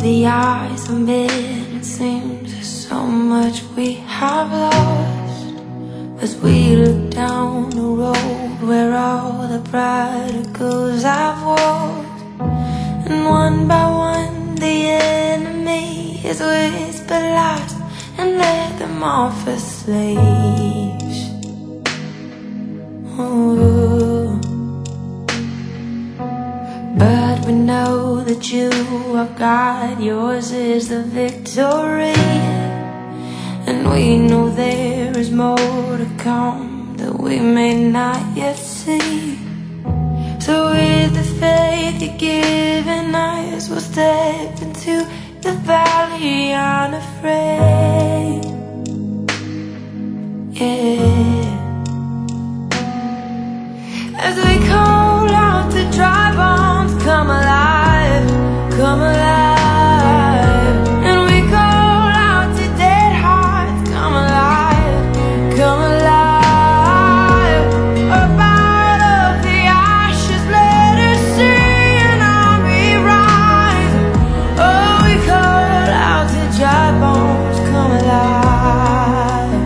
the eyes of men, it seems there's so much we have lost. As we look down the road where all the prodigals have walked, and one by one the enemy is whispered lost and led them off as slaves. Ooh. But we know that you are God, yours is the victory, and we know there is more to come that we may not yet see. So with the faith you're giving us, we'll step into the valley unafraid. Yeah. As we call out to dry bones, come alive, come alive. And we call out to dead hearts, come alive, come alive. Up out of the ashes, let us see an army rise. Oh, we call out to dry bones, come alive.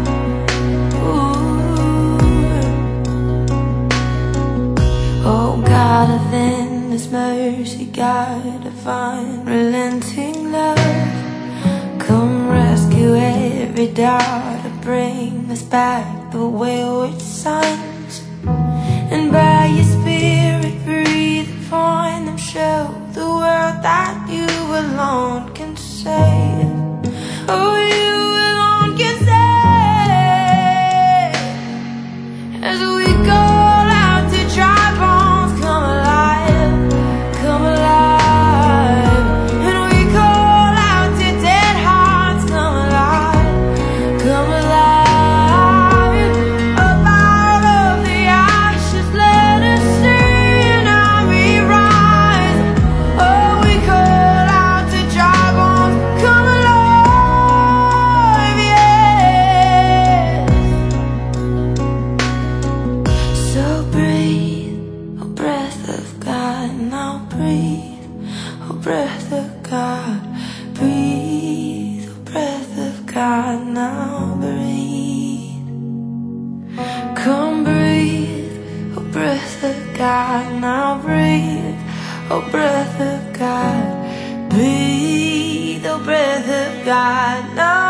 Ooh. Oh, God of endless mercy, God of unrelenting love, come rescue every daughter, bring us back the wayward sons, and by your spirit breathe upon them, show the world that you alone can save. Oh, you alone can save. As we call out to dry bones, come alive, come alive. And we call out to dead hearts, come alive, come alive. Up out of the ashes, let us see an army rise. Oh, we call out to dry bones, come alive, yeah. So breathe, oh breath of God, now breathe, oh breath of God, breathe, oh breath of God, now breathe. Come breathe, oh breath of God, now breathe, oh breath of God, breathe, oh breath of God, now